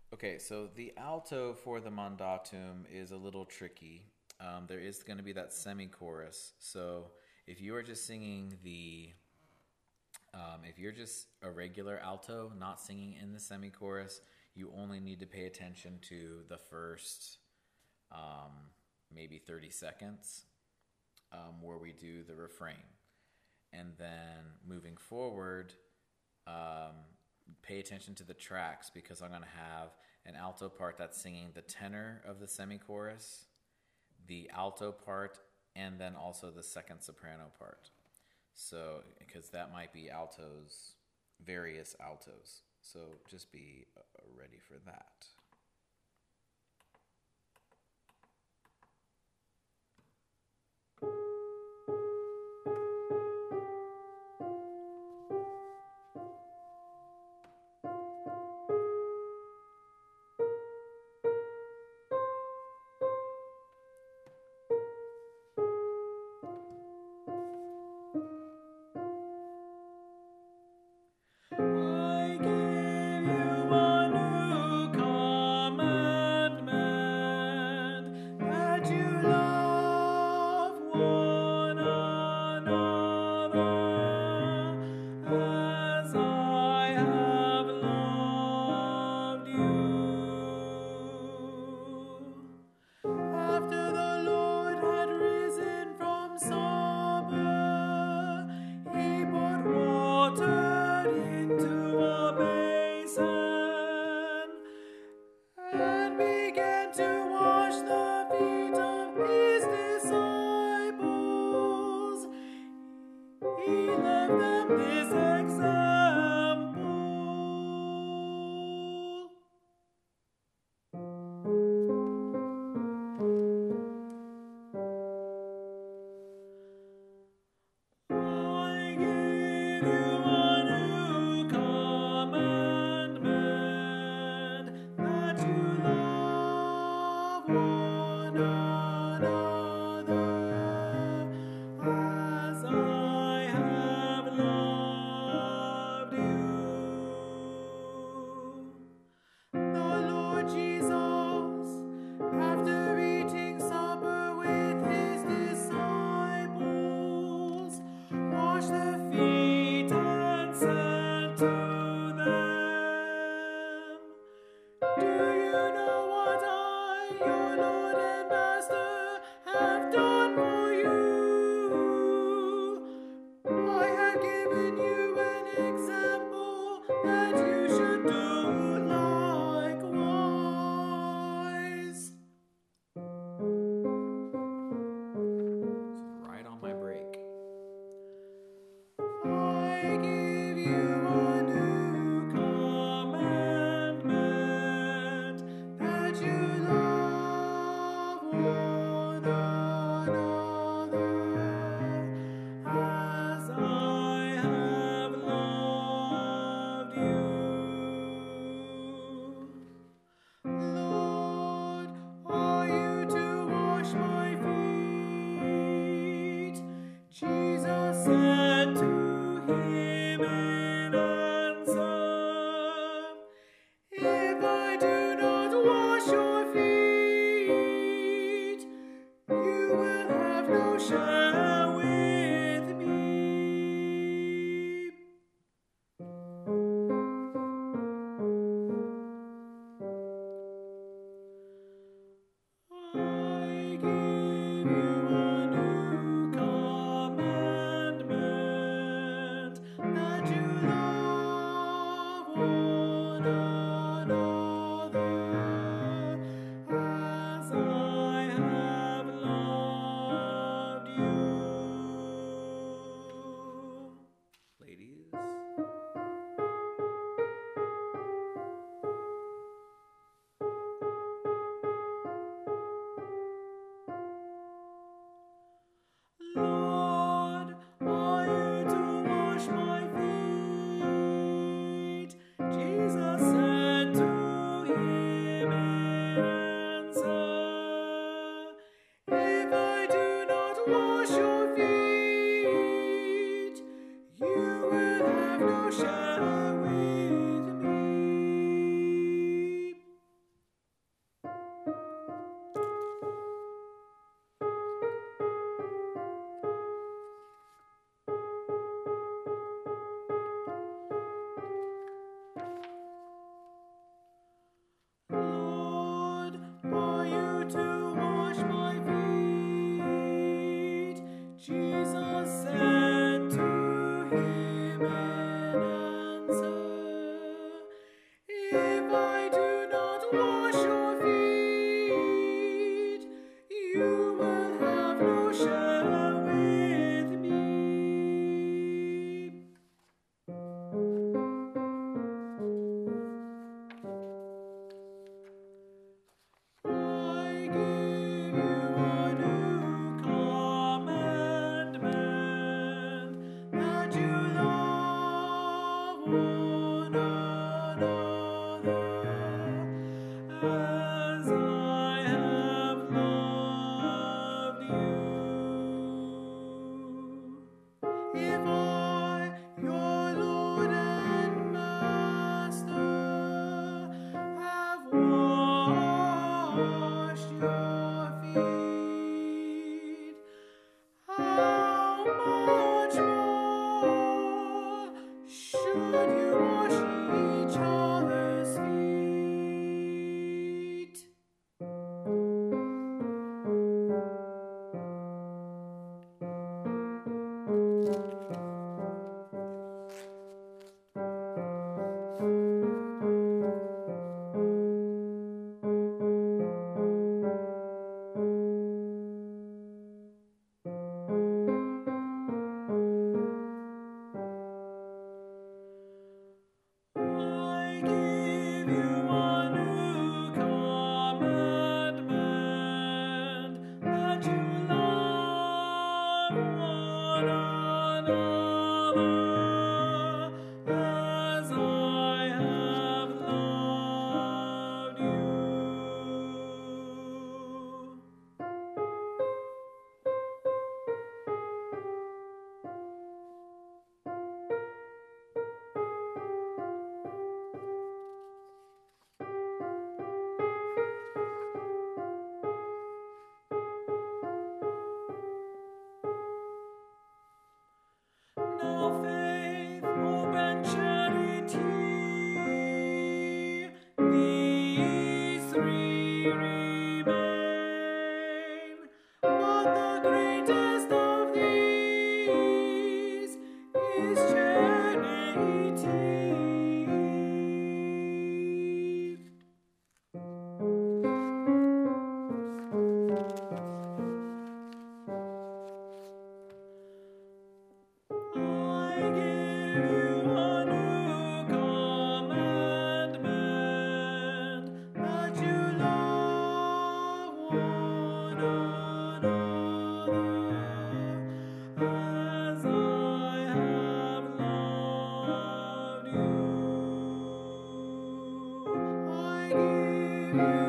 Okay, so the alto for the mandatum is a little tricky. There is going to be that semi-chorus. So if you are just singing if you're just a regular alto, not singing in the semi-chorus, you only need to pay attention to the first um, maybe 30 seconds where we do the refrain. And then moving forward, um, pay attention to the tracks because I'm going to have an alto part that's singing the tenor of the semi-chorus, the alto part, and then also the second soprano part. So, because that might be altos, various altos. So just be ready for that. I give you a new commandment that you love one another as I have loved you. After the Lord had risen from supper, he poured water into a basin and began to wash the feet of his disciples. He left them this example. I give you a new commandment that you love one another as I have loved you. The Lord Jesus, after eating supper with his disciples, washed their feet and said to them, "Do you know what I, your Lord and Master, have done for you? I have given you an example that you should do likewise." Right on my break. I give you a new commandment that you love one another as I have loved you. Lord, are you to wash my feet? Jesus said to him in answer, "If I do not wash your feet, you will have no share with me." I give you a new commandment that you love one another as I have loved you. Ladies. Lord, are you to wash my feet? Jesus said, you.